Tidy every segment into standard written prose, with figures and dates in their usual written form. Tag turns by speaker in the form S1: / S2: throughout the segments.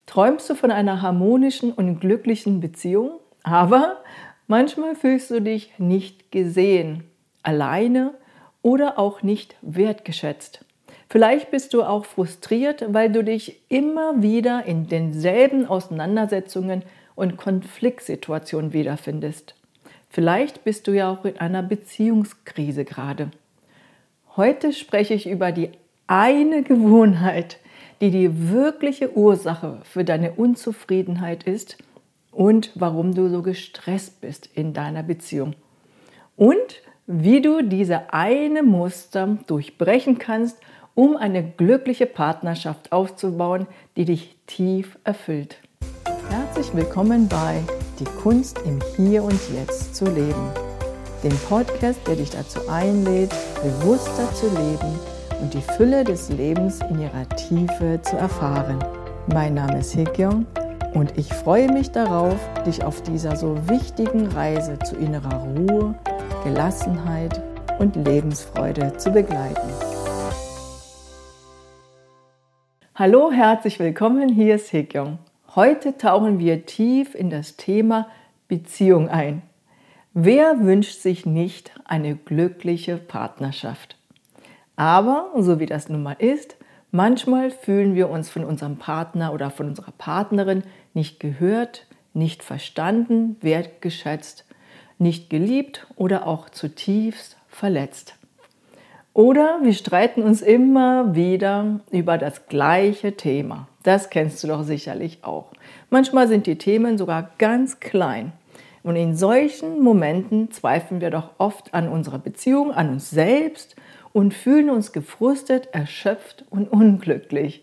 S1: Träumst du von einer harmonischen und glücklichen Beziehung? Aber manchmal fühlst du dich nicht gesehen, alleine oder auch nicht wertgeschätzt. Vielleicht bist du auch frustriert, weil du dich immer wieder in denselben Auseinandersetzungen und Konfliktsituationen wiederfindest. Vielleicht bist du ja auch in einer Beziehungskrise gerade. Heute spreche ich über die eine Gewohnheit, die die wirkliche Ursache für deine Unzufriedenheit ist und warum du so gestresst bist in deiner Beziehung. Und wie du diese eine Muster durchbrechen kannst, um eine glückliche Partnerschaft aufzubauen, die dich tief erfüllt. Herzlich willkommen bei Die Kunst im Hier und Jetzt zu leben, dem Podcast, der dich dazu einlädt, bewusster zu leben und die Fülle des Lebens in ihrer Tiefe zu erfahren. Mein Name ist Hye-kyung und ich freue mich darauf, dich auf dieser so wichtigen Reise zu innerer Ruhe, Gelassenheit und Lebensfreude zu begleiten. Hallo, herzlich willkommen, hier ist Hye-kyung. Heute tauchen wir tief in das Thema Beziehung ein. Wer wünscht sich nicht eine glückliche Partnerschaft? Aber, so wie das nun mal ist, manchmal fühlen wir uns von unserem Partner oder von unserer Partnerin nicht gehört, nicht verstanden, wertgeschätzt, nicht geliebt oder auch zutiefst verletzt. Oder wir streiten uns immer wieder über das gleiche Thema. Das kennst du doch sicherlich auch. Manchmal sind die Themen sogar ganz klein. Und in solchen Momenten zweifeln wir doch oft an unserer Beziehung, an uns selbst und fühlen uns gefrustet, erschöpft und unglücklich.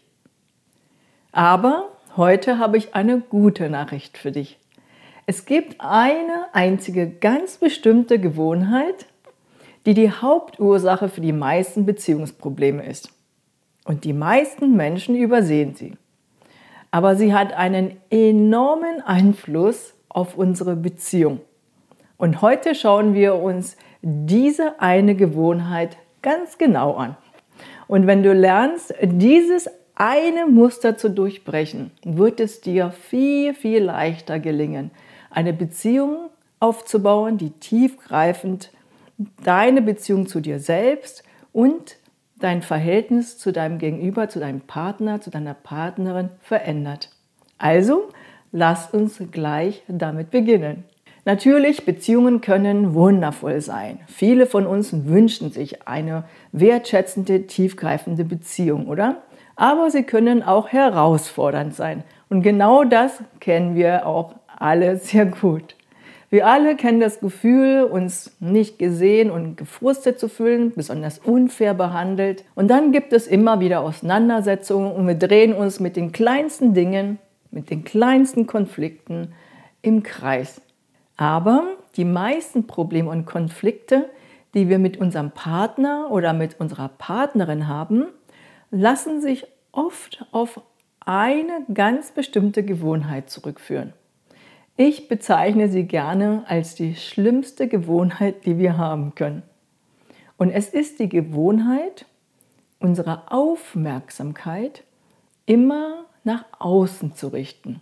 S1: Aber heute habe ich eine gute Nachricht für dich. Es gibt eine einzige ganz bestimmte Gewohnheit, die die Hauptursache für die meisten Beziehungsprobleme ist. Und die meisten Menschen übersehen sie. Aber sie hat einen enormen Einfluss auf unsere Beziehung. Und heute schauen wir uns diese eine Gewohnheit ganz genau an. Und wenn du lernst, dieses eine Muster zu durchbrechen, wird es dir viel, viel leichter gelingen, eine Beziehung aufzubauen, die tiefgreifend deine Beziehung zu dir selbst und dein Verhältnis zu deinem Gegenüber, zu deinem Partner, zu deiner Partnerin verändert. Also, lasst uns gleich damit beginnen. Natürlich, Beziehungen können wundervoll sein. Viele von uns wünschen sich eine wertschätzende, tiefgreifende Beziehung, oder? Aber sie können auch herausfordernd sein. Und genau das kennen wir auch alle sehr gut. Wir alle kennen das Gefühl, uns nicht gesehen und gefrustet zu fühlen, besonders unfair behandelt. Und dann gibt es immer wieder Auseinandersetzungen und wir drehen uns mit den kleinsten Dingen, mit den kleinsten Konflikten im Kreis. Aber die meisten Probleme und Konflikte, die wir mit unserem Partner oder mit unserer Partnerin haben, lassen sich oft auf eine ganz bestimmte Gewohnheit zurückführen. Ich bezeichne sie gerne als die schlimmste Gewohnheit, die wir haben können. Und es ist die Gewohnheit, unsere Aufmerksamkeit immer nach außen zu richten.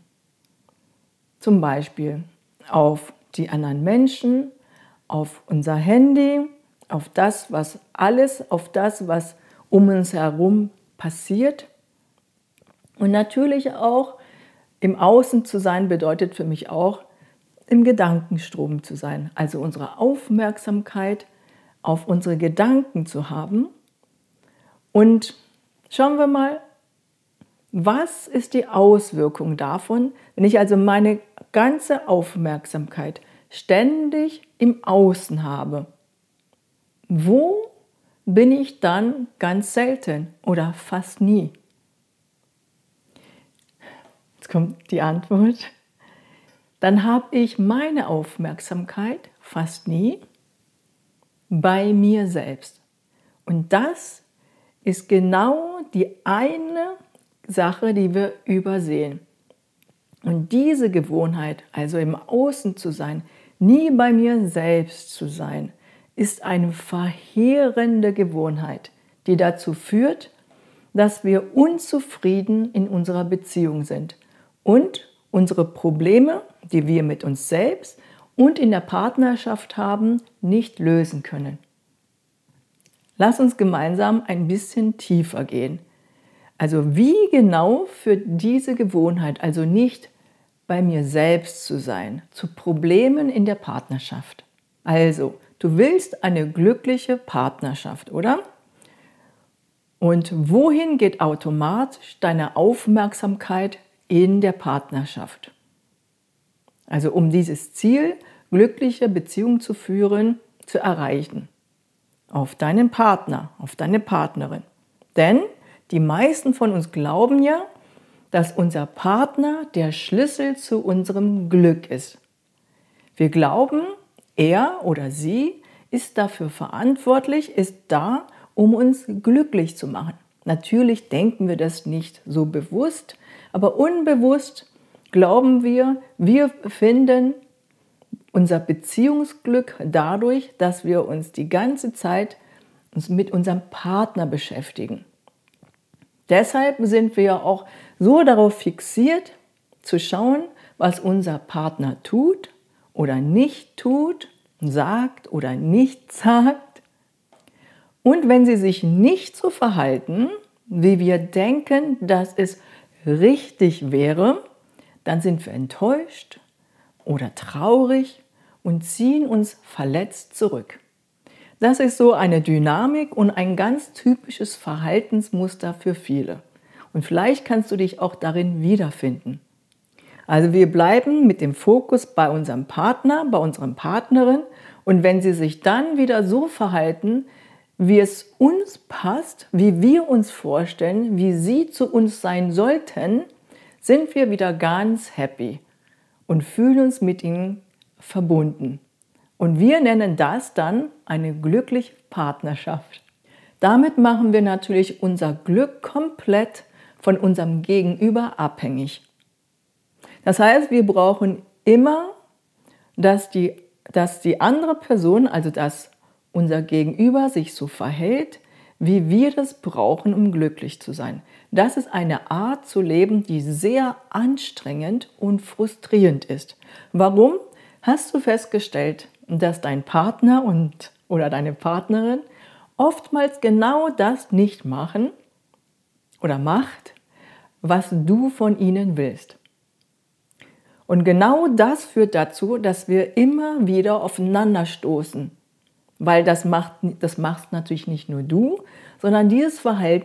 S1: Zum Beispiel auf die anderen Menschen, auf unser Handy, auf das, was um uns herum passiert. Und natürlich auch im Außen zu sein bedeutet für mich auch, im Gedankenstrom zu sein. Also unsere Aufmerksamkeit auf unsere Gedanken zu haben. Und schauen wir mal, was ist die Auswirkung davon, wenn ich also meine ganze Aufmerksamkeit ständig im Außen habe? Wo bin ich dann ganz selten oder fast nie? Jetzt kommt die Antwort. Dann habe ich meine Aufmerksamkeit fast nie bei mir selbst. Und das ist genau die eine Sache, die wir übersehen. Und diese Gewohnheit, also im Außen zu sein, nie bei mir selbst zu sein, ist eine verheerende Gewohnheit, die dazu führt, dass wir unzufrieden in unserer Beziehung sind und unsere Probleme, die wir mit uns selbst und in der Partnerschaft haben, nicht lösen können. Lass uns gemeinsam ein bisschen tiefer gehen. Also wie genau führt diese Gewohnheit, also nicht bei mir selbst zu sein, zu Problemen in der Partnerschaft? Also, du willst eine glückliche Partnerschaft, oder? Und wohin geht automatisch deine Aufmerksamkeit in der Partnerschaft? Also um dieses Ziel, glückliche Beziehungen zu führen, zu erreichen. Auf deinen Partner, auf deine Partnerin. Denn die meisten von uns glauben ja, dass unser Partner der Schlüssel zu unserem Glück ist. Wir glauben, er oder sie ist dafür verantwortlich, ist da, um uns glücklich zu machen. Natürlich denken wir das nicht so bewusst, aber unbewusst glauben wir, wir finden unser Beziehungsglück dadurch, dass wir uns die ganze Zeit mit unserem Partner beschäftigen. Deshalb sind wir auch so darauf fixiert, zu schauen, was unser Partner tut oder nicht tut, sagt oder nicht sagt. Und wenn sie sich nicht so verhalten, wie wir denken, dass es richtig wäre, dann sind wir enttäuscht oder traurig und ziehen uns verletzt zurück. Das ist so eine Dynamik und ein ganz typisches Verhaltensmuster für viele. Und vielleicht kannst du dich auch darin wiederfinden. Also wir bleiben mit dem Fokus bei unserem Partner, bei unserer Partnerin und wenn sie sich dann wieder so verhalten, wie es uns passt, wie wir uns vorstellen, wie sie zu uns sein sollten, sind wir wieder ganz happy und fühlen uns mit ihnen verbunden. Und wir nennen das dann eine glückliche Partnerschaft. Damit machen wir natürlich unser Glück komplett von unserem Gegenüber abhängig. Das heißt, wir brauchen immer, dass die andere Person, also dass unser Gegenüber sich so verhält, wie wir das brauchen, um glücklich zu sein. Das ist eine Art zu leben, die sehr anstrengend und frustrierend ist. Warum? Hast du festgestellt, dass dein Partner oder deine Partnerin oftmals genau das nicht machen oder macht, was du von ihnen willst? Und genau das führt dazu, dass wir immer wieder aufeinander stoßen. Weil das machst natürlich nicht nur du, sondern dieses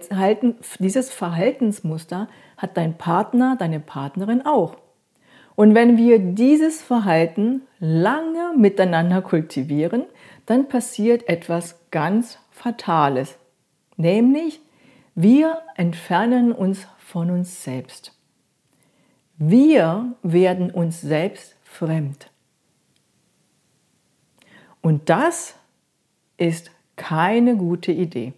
S1: Verhaltensmuster hat dein Partner, deine Partnerin auch. Und wenn wir dieses Verhalten lange miteinander kultivieren, dann passiert etwas ganz Fatales. Nämlich, wir entfernen uns von uns selbst. Wir werden uns selbst fremd. Und das ist keine gute Idee.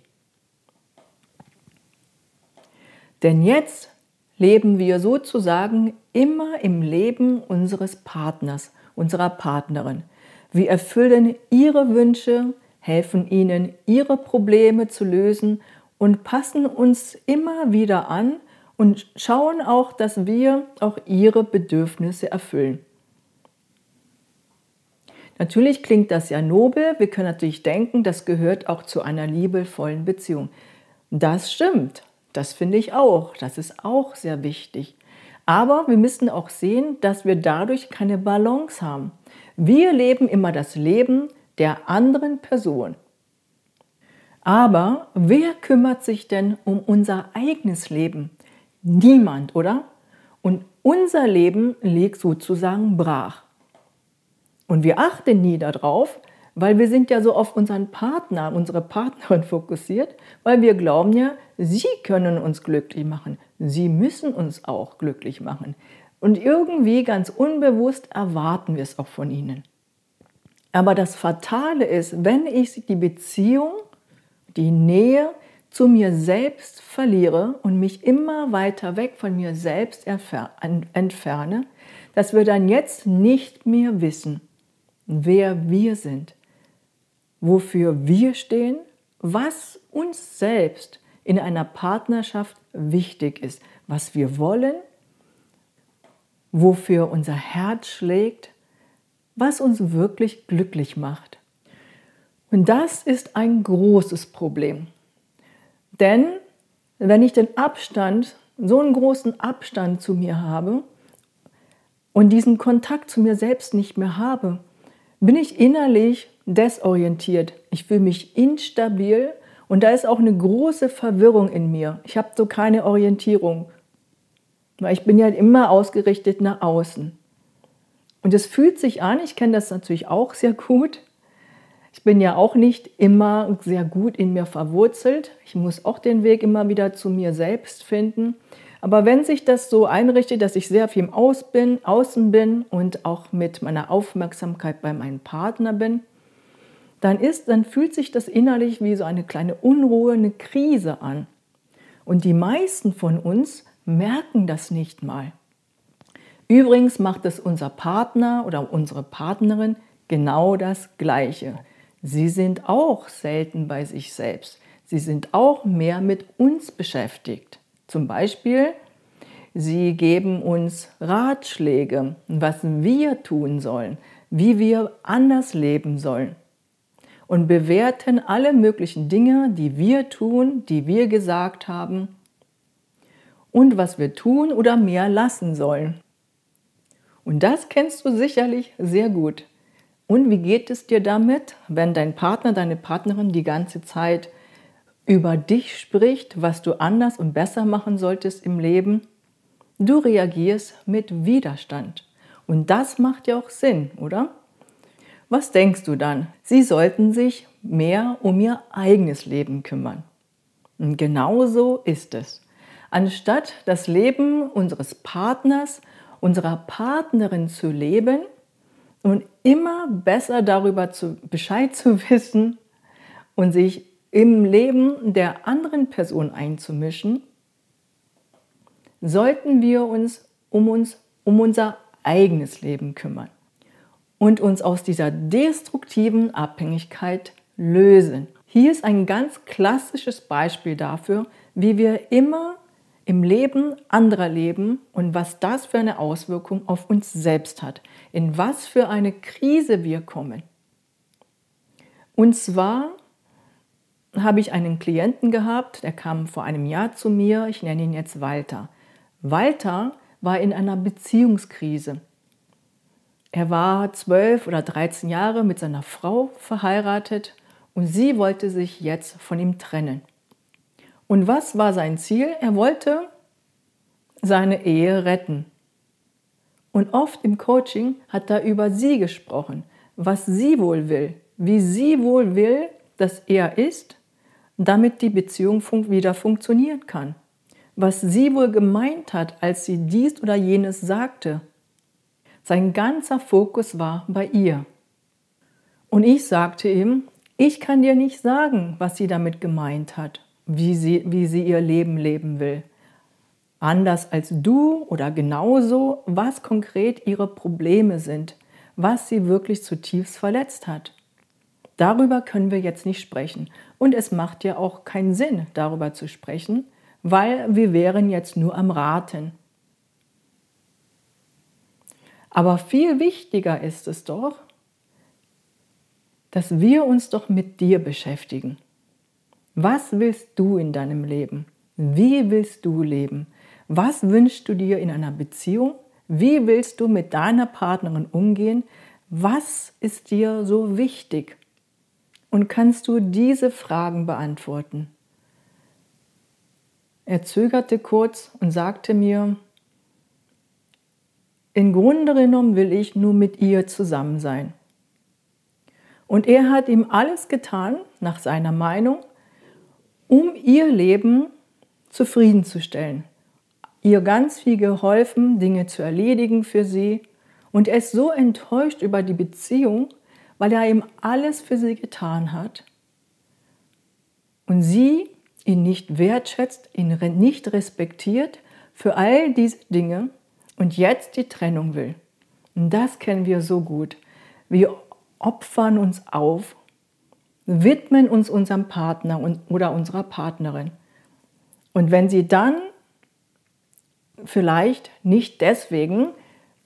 S1: Denn jetzt leben wir sozusagen immer im Leben unseres Partners, unserer Partnerin. Wir erfüllen ihre Wünsche, helfen ihnen, ihre Probleme zu lösen und passen uns immer wieder an und schauen auch, dass wir auch ihre Bedürfnisse erfüllen. Natürlich klingt das ja nobel, wir können natürlich denken, das gehört auch zu einer liebevollen Beziehung. Das stimmt, das finde ich auch, das ist auch sehr wichtig. Aber wir müssen auch sehen, dass wir dadurch keine Balance haben. Wir leben immer das Leben der anderen Person. Aber wer kümmert sich denn um unser eigenes Leben? Niemand, oder? Und unser Leben liegt sozusagen brach. Und wir achten nie darauf, weil wir sind ja so auf unseren Partner, unsere Partnerin fokussiert, weil wir glauben ja, sie können uns glücklich machen. Sie müssen uns auch glücklich machen. Und irgendwie ganz unbewusst erwarten wir es auch von ihnen. Aber das Fatale ist, wenn ich die Beziehung, die Nähe zu mir selbst verliere und mich immer weiter weg von mir selbst entferne, dass wir dann jetzt nicht mehr wissen, wer wir sind, wofür wir stehen, was uns selbst in einer Partnerschaft wichtig ist, was wir wollen wofür unser Herz schlägt, was uns wirklich glücklich macht. Und das ist ein großes Problem. Denn wenn ich so einen großen Abstand zu mir habe und diesen Kontakt zu mir selbst nicht mehr habe, bin ich innerlich desorientiert. Ich fühle mich instabil und da ist auch eine große Verwirrung in mir. Ich habe so keine Orientierung, weil ich bin ja immer ausgerichtet nach außen. Und es fühlt sich an, ich kenne das natürlich auch sehr gut. Ich bin ja auch nicht immer sehr gut in mir verwurzelt. Ich muss auch den Weg immer wieder zu mir selbst finden. Aber wenn sich das so einrichtet, dass ich sehr viel im Außen bin und auch mit meiner Aufmerksamkeit bei meinem Partner bin, dann fühlt sich das innerlich wie so eine kleine Unruhe, eine Krise an. Und die meisten von uns merken das nicht mal. Übrigens macht es unser Partner oder unsere Partnerin genau das Gleiche. Sie sind auch selten bei sich selbst. Sie sind auch mehr mit uns beschäftigt. Zum Beispiel, sie geben uns Ratschläge, was wir tun sollen, wie wir anders leben sollen und bewerten alle möglichen Dinge, die wir tun, die wir gesagt haben und was wir tun oder mehr lassen sollen. Und das kennst du sicherlich sehr gut. Und wie geht es dir damit, wenn dein Partner, deine Partnerin die ganze Zeit über dich spricht, was du anders und besser machen solltest im Leben? Du reagierst mit Widerstand. Und das macht ja auch Sinn, oder? Was denkst du dann? Sie sollten sich mehr um ihr eigenes Leben kümmern. Und genau so ist es. Anstatt das Leben unseres Partners, unserer Partnerin zu leben und immer besser darüber Bescheid zu wissen und sich im Leben der anderen Person einzumischen, sollten wir uns um unser eigenes Leben kümmern und uns aus dieser destruktiven Abhängigkeit lösen. Hier ist ein ganz klassisches Beispiel dafür, wie wir immer im Leben anderer leben und was das für eine Auswirkung auf uns selbst hat, in was für eine Krise wir kommen. Und zwar habe ich einen Klienten gehabt, der kam vor einem Jahr zu mir, ich nenne ihn jetzt Walter. Walter war in einer Beziehungskrise. Er war 12 oder 13 Jahre mit seiner Frau verheiratet und sie wollte sich jetzt von ihm trennen. Und was war sein Ziel? Er wollte seine Ehe retten. Und oft im Coaching hat er über sie gesprochen, was sie wohl will, wie sie wohl will, dass er ist, damit die Beziehung wieder funktionieren kann. Was sie wohl gemeint hat, als sie dies oder jenes sagte. Sein ganzer Fokus war bei ihr. Und ich sagte ihm, ich kann dir nicht sagen, was sie damit gemeint hat, wie sie ihr Leben leben will. Anders als du oder genauso, was konkret ihre Probleme sind, was sie wirklich zutiefst verletzt hat. Darüber können wir jetzt nicht sprechen. Und es macht ja auch keinen Sinn, darüber zu sprechen, weil wir wären jetzt nur am Raten. Aber viel wichtiger ist es doch, dass wir uns doch mit dir beschäftigen. Was willst du in deinem Leben? Wie willst du leben? Was wünschst du dir in einer Beziehung? Wie willst du mit deiner Partnerin umgehen? Was ist dir so wichtig? Und kannst du diese Fragen beantworten? Er zögerte kurz und sagte mir, im Grunde genommen will ich nur mit ihr zusammen sein. Und er hat ihm alles getan, nach seiner Meinung, um ihr Leben zufriedenzustellen. Ihr ganz viel geholfen, Dinge zu erledigen für sie. Und er ist so enttäuscht über die Beziehung, weil er ihm alles für sie getan hat. Und sie ihn nicht wertschätzt, ihn nicht respektiert für all diese Dinge und jetzt die Trennung will. Und das kennen wir so gut. Wir opfern uns auf, widmen uns unserem Partner oder unserer Partnerin. Und wenn sie dann vielleicht nicht deswegen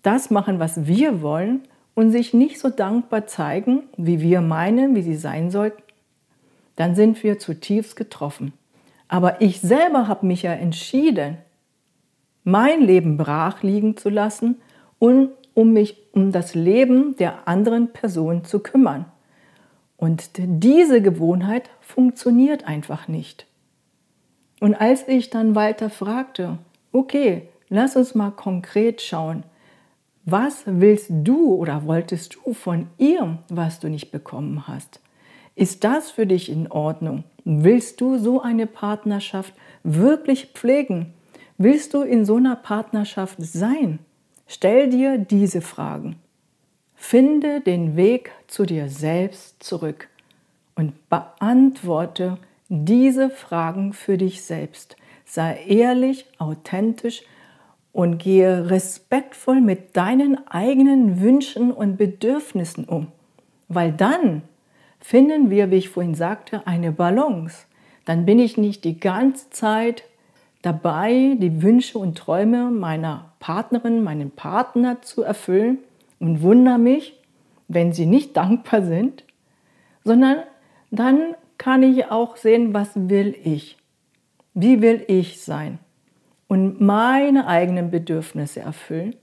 S1: das machen, was wir wollen und sich nicht so dankbar zeigen, wie wir meinen, wie sie sein sollten, dann sind wir zutiefst getroffen. Aber ich selber habe mich ja entschieden, mein Leben brach liegen zu lassen und um mich um das Leben der anderen Person zu kümmern. Und diese Gewohnheit funktioniert einfach nicht. Und als ich dann weiter fragte, okay, lass uns mal konkret schauen, was willst du oder wolltest du von ihr, was du nicht bekommen hast? Ist das für dich in Ordnung? Willst du so eine Partnerschaft wirklich pflegen? Willst du in so einer Partnerschaft sein? Stell dir diese Fragen. Finde den Weg zu dir selbst zurück und beantworte diese Fragen für dich selbst. Sei ehrlich, authentisch und gehe respektvoll mit deinen eigenen Wünschen und Bedürfnissen um. Weil dann finden wir, wie ich vorhin sagte, eine Balance. Dann bin ich nicht die ganze Zeit dabei, die Wünsche und Träume meiner Partnerin, meinem Partner zu erfüllen und wundere mich, wenn sie nicht dankbar sind, sondern dann kann ich auch sehen, was will ich? Wie will ich sein? Und meine eigenen Bedürfnisse erfüllen.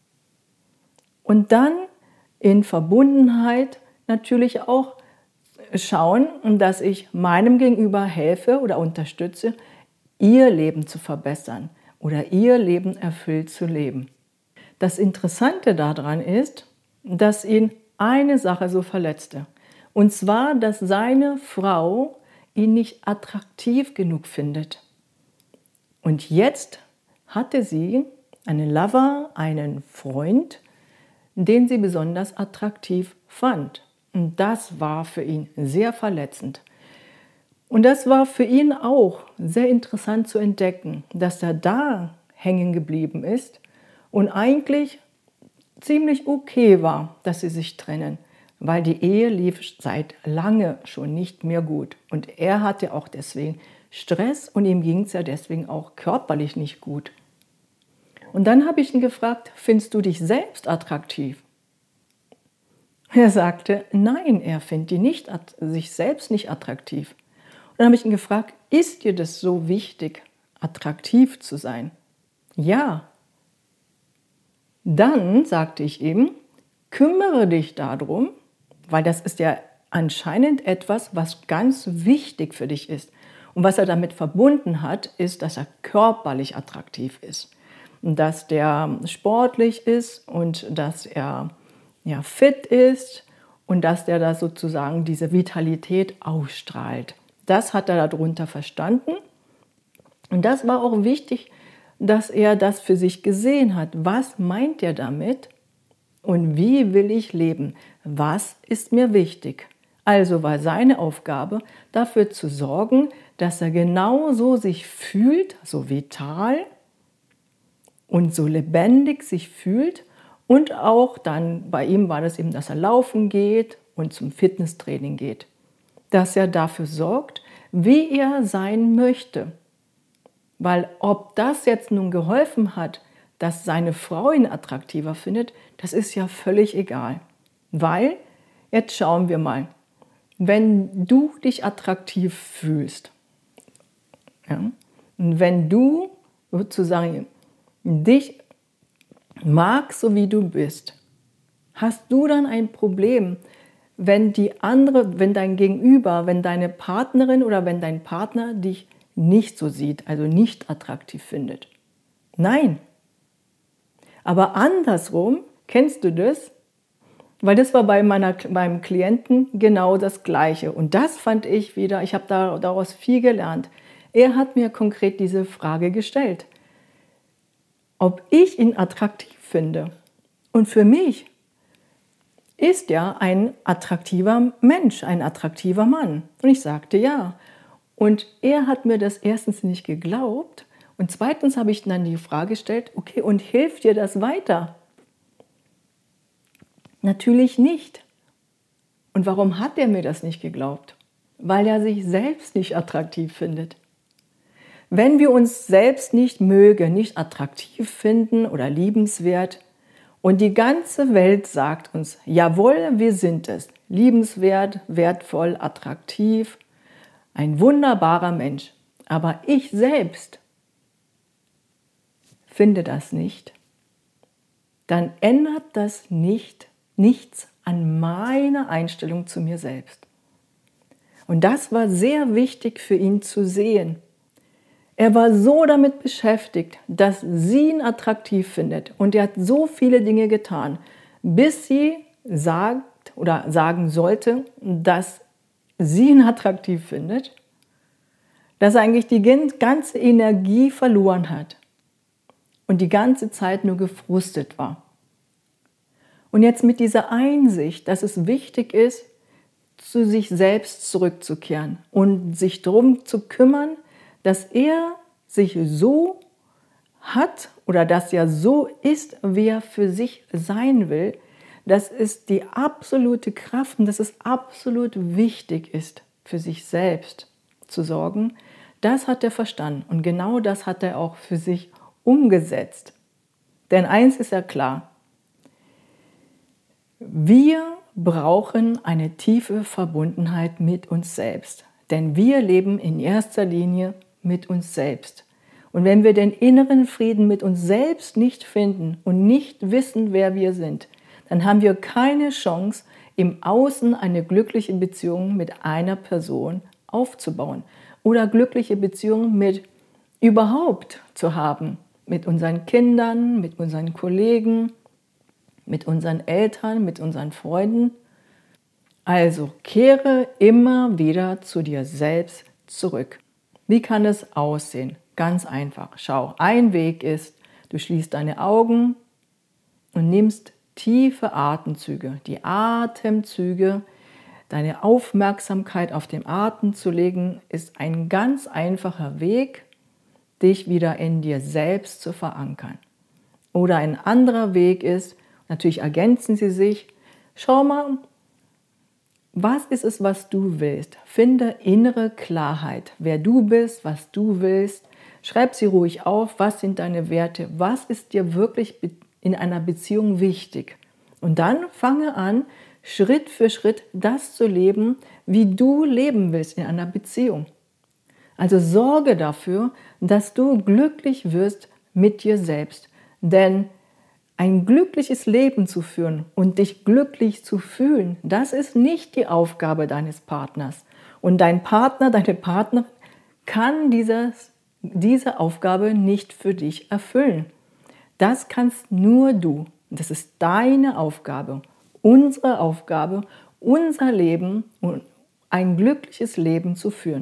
S1: Und dann in Verbundenheit natürlich auch schauen, dass ich meinem Gegenüber helfe oder unterstütze, ihr Leben zu verbessern oder ihr Leben erfüllt zu leben. Das Interessante daran ist, dass ihn eine Sache so verletzte. Und zwar, dass seine Frau ihn nicht attraktiv genug findet. Und jetzt hatte sie einen Lover, einen Freund, den sie besonders attraktiv fand. Und das war für ihn sehr verletzend. Und das war für ihn auch sehr interessant zu entdecken, dass er da hängen geblieben ist und eigentlich ziemlich okay war, dass sie sich trennen, weil die Ehe lief seit lange schon nicht mehr gut. Und er hatte auch deswegen Stress und ihm ging es ja deswegen auch körperlich nicht gut. Und dann habe ich ihn gefragt, findest du dich selbst attraktiv? Er sagte, nein, er findet sich selbst nicht attraktiv. Und dann habe ich ihn gefragt, ist dir das so wichtig, attraktiv zu sein? Ja. Dann sagte ich ihm, kümmere dich darum, weil das ist ja anscheinend etwas, was ganz wichtig für dich ist. Und was er damit verbunden hat, ist, dass er körperlich attraktiv ist. Dass der sportlich ist und dass er fit ist und dass der da sozusagen diese Vitalität ausstrahlt. Das hat er darunter verstanden. Und das war auch wichtig, dass er das für sich gesehen hat. Was meint er damit? Und wie will ich leben? Was ist mir wichtig? Also war seine Aufgabe, dafür zu sorgen, dass er genauso sich fühlt, so vital und so lebendig sich fühlt. Und auch dann, bei ihm war das eben, dass er laufen geht und zum Fitnesstraining geht. Dass er dafür sorgt, wie er sein möchte. Weil ob das jetzt nun geholfen hat, dass seine Frau ihn attraktiver findet, das ist ja völlig egal. Weil, jetzt schauen wir mal, wenn du dich attraktiv fühlst, ja, und wenn du sozusagen dich magst, so wie du bist, hast du dann ein Problem, wenn dein Gegenüber, wenn deine Partnerin oder wenn dein Partner dich nicht so sieht, also nicht attraktiv findet? Nein. Aber andersrum, kennst du das? Weil das war bei meinem Klienten genau das Gleiche. Und das fand ich wieder, ich habe daraus viel gelernt. Er hat mir konkret diese Frage gestellt, ob ich ihn attraktiv finde. Und für mich ist er ein attraktiver Mensch, ein attraktiver Mann. Und ich sagte ja. Und er hat mir das erstens nicht geglaubt und zweitens habe ich dann die Frage gestellt, okay, und hilft dir das weiter? Natürlich nicht. Und warum hat er mir das nicht geglaubt? Weil er sich selbst nicht attraktiv findet. Wenn wir uns selbst nicht mögen, nicht attraktiv finden oder liebenswert Und die ganze Welt sagt uns, jawohl, wir sind es. Liebenswert, wertvoll, attraktiv, ein wunderbarer Mensch. Aber ich selbst finde das nicht. Dann ändert das nichts an meiner Einstellung zu mir selbst. Und das war sehr wichtig für ihn zu sehen. Er war so damit beschäftigt, dass sie ihn attraktiv findet. Und er hat so viele Dinge getan, bis sie sagt oder sagen sollte, dass sie ihn attraktiv findet, dass er eigentlich die ganze Energie verloren hat und die ganze Zeit nur gefrustet war. Und jetzt mit dieser Einsicht, dass es wichtig ist, zu sich selbst zurückzukehren und sich darum zu kümmern, dass er sich so hat oder dass er so ist, wie er für sich sein will, das ist die absolute Kraft und dass es absolut wichtig ist, für sich selbst zu sorgen. Das hat er verstanden und genau das hat er auch für sich umgesetzt. Denn eins ist ja klar, wir brauchen eine tiefe Verbundenheit mit uns selbst, denn wir leben in erster Linie mit uns selbst. Und wenn wir den inneren Frieden mit uns selbst nicht finden und nicht wissen, wer wir sind, dann haben wir keine Chance, im Außen eine glückliche Beziehung mit einer Person aufzubauen oder glückliche Beziehungen mit überhaupt zu haben, mit unseren Kindern, mit unseren Kollegen, mit unseren Eltern, mit unseren Freunden. Also kehre immer wieder zu dir selbst zurück. Wie kann es aussehen? Ganz einfach. Schau, ein Weg ist, du schließt deine Augen und nimmst tiefe Atemzüge. Die Atemzüge, deine Aufmerksamkeit auf den Atem zu legen, ist ein ganz einfacher Weg, dich wieder in dir selbst zu verankern. Oder ein anderer Weg ist, natürlich ergänzen sie sich, schau mal, was ist es, was du willst? Finde innere Klarheit, wer du bist, was du willst. Schreib sie ruhig auf, was sind deine Werte, was ist dir wirklich in einer Beziehung wichtig. Und dann fange an, Schritt für Schritt das zu leben, wie du leben willst in einer Beziehung. Also sorge dafür, dass du glücklich wirst mit dir selbst. Denn ein glückliches Leben zu führen und dich glücklich zu fühlen, das ist nicht die Aufgabe deines Partners. Und dein Partner, deine Partnerin kann diese Aufgabe nicht für dich erfüllen. Das kannst nur du. Das ist deine Aufgabe, unsere Aufgabe, unser Leben und ein glückliches Leben zu führen.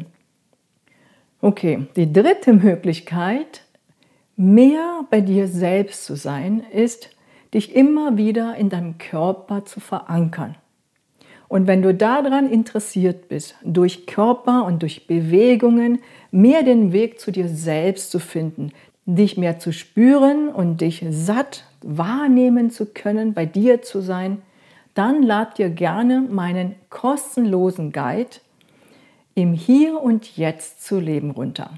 S1: Okay, die dritte Möglichkeit, mehr bei dir selbst zu sein, ist, dich immer wieder in deinem Körper zu verankern. Und wenn du daran interessiert bist, durch Körper und durch Bewegungen mehr den Weg zu dir selbst zu finden, dich mehr zu spüren und dich satt wahrnehmen zu können, bei dir zu sein, dann lad dir gerne meinen kostenlosen Guide im Hier und Jetzt zu leben runter.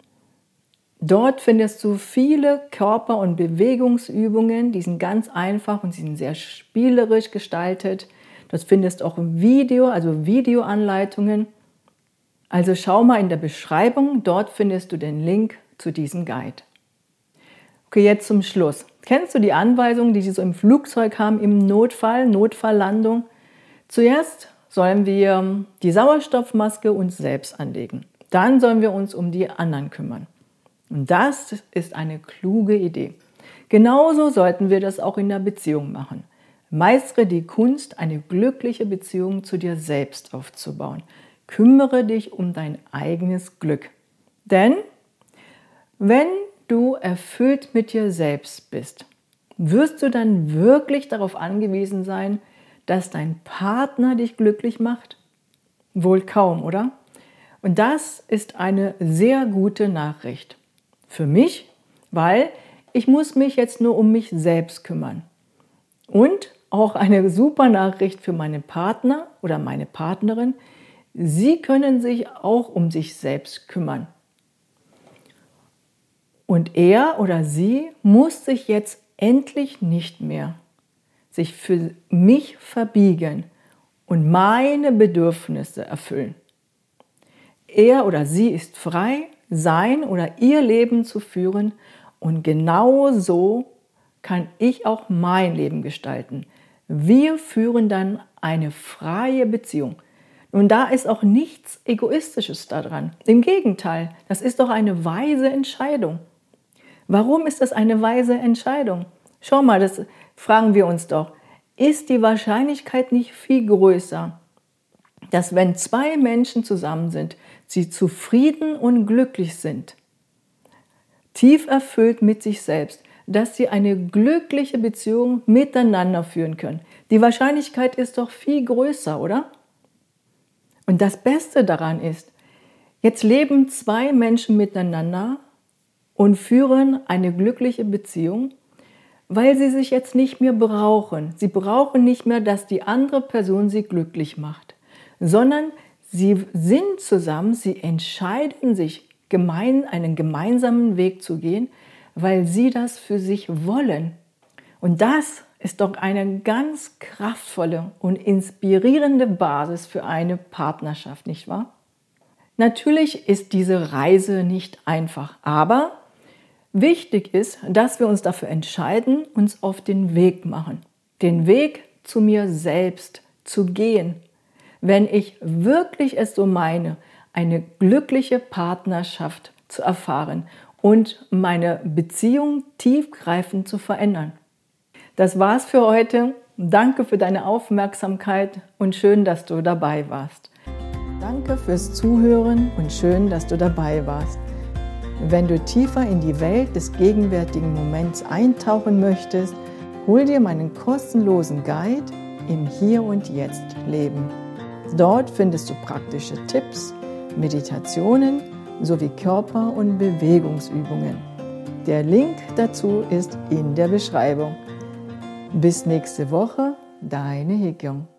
S1: Dort findest du viele Körper- und Bewegungsübungen, die sind ganz einfach und sie sind sehr spielerisch gestaltet. Dort findest du auch Videoanleitungen. Also schau mal in der Beschreibung, dort findest du den Link zu diesem Guide. Okay, jetzt zum Schluss. Kennst du die Anweisungen, die sie so im Flugzeug haben, im Notfalllandung? Zuerst sollen wir die Sauerstoffmaske uns selbst anlegen. Dann sollen wir uns um die anderen kümmern. Und das ist eine kluge Idee. Genauso sollten wir das auch in der Beziehung machen. Meistere die Kunst, eine glückliche Beziehung zu dir selbst aufzubauen. Kümmere dich um dein eigenes Glück. Denn wenn du erfüllt mit dir selbst bist, wirst du dann wirklich darauf angewiesen sein, dass dein Partner dich glücklich macht? Wohl kaum, oder? Und das ist eine sehr gute Nachricht. Für mich, weil ich muss mich jetzt nur um mich selbst kümmern. Und auch eine super Nachricht für meinen Partner oder meine Partnerin, sie können sich auch um sich selbst kümmern. Und er oder sie muss sich jetzt endlich nicht mehr sich für mich verbiegen und meine Bedürfnisse erfüllen. Er oder sie ist frei, sein oder ihr Leben zu führen, und genau so kann ich auch mein Leben gestalten. Wir führen dann eine freie Beziehung. Und da ist auch nichts Egoistisches daran. Im Gegenteil, das ist doch eine weise Entscheidung. Warum ist das eine weise Entscheidung? Schau mal, das fragen wir uns doch. Ist die Wahrscheinlichkeit nicht viel größer, dass wenn zwei Menschen zusammen sind, sie zufrieden und glücklich sind, tief erfüllt mit sich selbst, dass sie eine glückliche Beziehung miteinander führen können? Die Wahrscheinlichkeit ist doch viel größer, oder? Und das Beste daran ist, jetzt leben zwei Menschen miteinander und führen eine glückliche Beziehung, weil sie sich jetzt nicht mehr brauchen. Sie brauchen nicht mehr, dass die andere Person sie glücklich macht, sondern sie sind zusammen, sie entscheiden sich, einen gemeinsamen Weg zu gehen, weil sie das für sich wollen. Und das ist doch eine ganz kraftvolle und inspirierende Basis für eine Partnerschaft, nicht wahr? Natürlich ist diese Reise nicht einfach, aber wichtig ist, dass wir uns dafür entscheiden, uns auf den Weg machen. Den Weg zu mir selbst zu gehen. Wenn ich wirklich es so meine, eine glückliche Partnerschaft zu erfahren und meine Beziehung tiefgreifend zu verändern. Das war's für heute. Danke für deine Aufmerksamkeit und schön, dass du dabei warst. Danke fürs Zuhören und schön, dass du dabei warst. Wenn du tiefer in die Welt des gegenwärtigen Moments eintauchen möchtest, hol dir meinen kostenlosen Guide im Hier und Jetzt Leben. Dort findest du praktische Tipps, Meditationen sowie Körper- und Bewegungsübungen. Der Link dazu ist in der Beschreibung. Bis nächste Woche, deine Hee Kyung.